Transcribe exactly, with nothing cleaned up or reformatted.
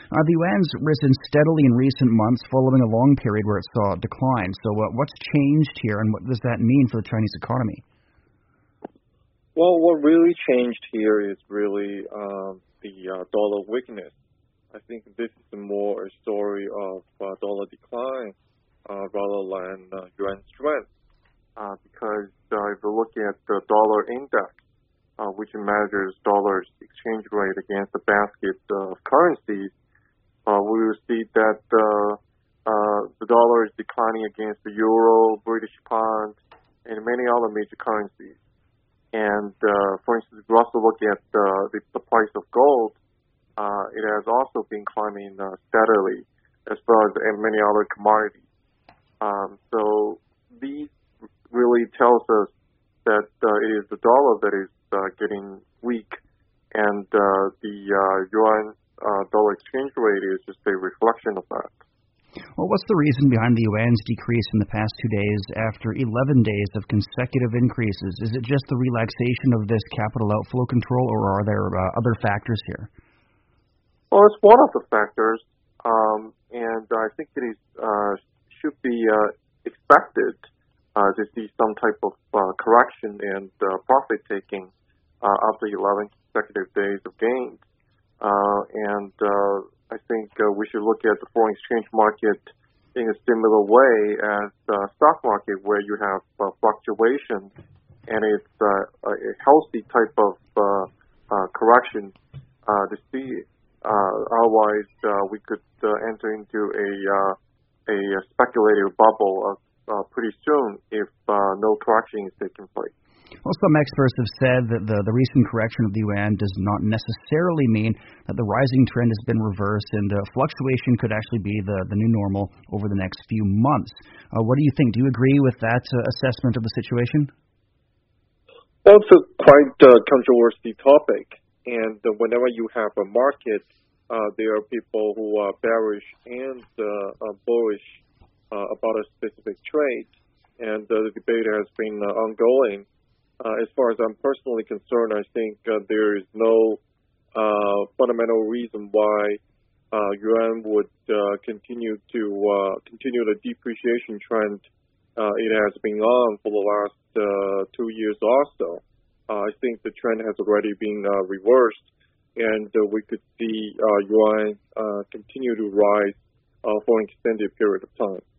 Uh, the yuan's risen steadily in recent months following a long period where it saw a decline. So uh, what's changed here, and what does that mean for the Chinese economy? Well, what really changed here is really um, the uh, dollar weakness. I think this is more a story of uh, dollar decline uh, rather than uh, yuan strength. Uh, because uh, if you look at the dollar index, uh, which measures dollar's exchange rate against the basket of currencies, uh, we will see that uh, uh, the dollar is declining against the euro, British pound, and many other major currencies. And uh, for instance, if you also look at uh, the, the price of gold, uh, it has also been climbing uh, steadily, as well as many other commodities. Um, so these really tells us that uh, it is the dollar that is uh, getting weak, and uh, the uh, yuan uh, dollar exchange rate is just a reflection of that. Well, what's the reason behind the yuan's decrease in the past two days after eleven days of consecutive increases? Is it just the relaxation of this capital outflow control, or are there uh, other factors here? Well, it's one of the factors, um, and I think it is uh, should be uh, expected Uh, to see some type of uh, correction and uh, profit taking uh, after eleven consecutive days of gains. Uh, and uh, I think uh, we should look at the foreign exchange market in a similar way as the stock market, where you have uh, fluctuation, and it's uh, a healthy type of uh, uh, correction uh, to see. Uh, otherwise, uh, we could uh, enter into a uh, a speculative bubble of Uh, pretty soon if uh, no correction is taking place. Well, some experts have said that the, the recent correction of the yuan does not necessarily mean that the rising trend has been reversed, and uh, fluctuation could actually be the, the new normal over the next few months. Uh, what do you think? Do you agree with that uh, assessment of the situation? Well, it's a quite uh, controversial topic, and uh, whenever you have a market, uh, there are people who are bearish and uh, uh, bullish Uh, about a specific trade, and uh, the debate has been uh, ongoing. Uh, as far as I'm personally concerned, I think uh, there is no uh, fundamental reason why uh, yuan would uh, continue to uh, continue the depreciation trend uh, it has been on for the last uh, two years or so. Uh, I think the trend has already been uh, reversed, and uh, we could see uh, yuan uh, continue to rise uh, for an extended period of time.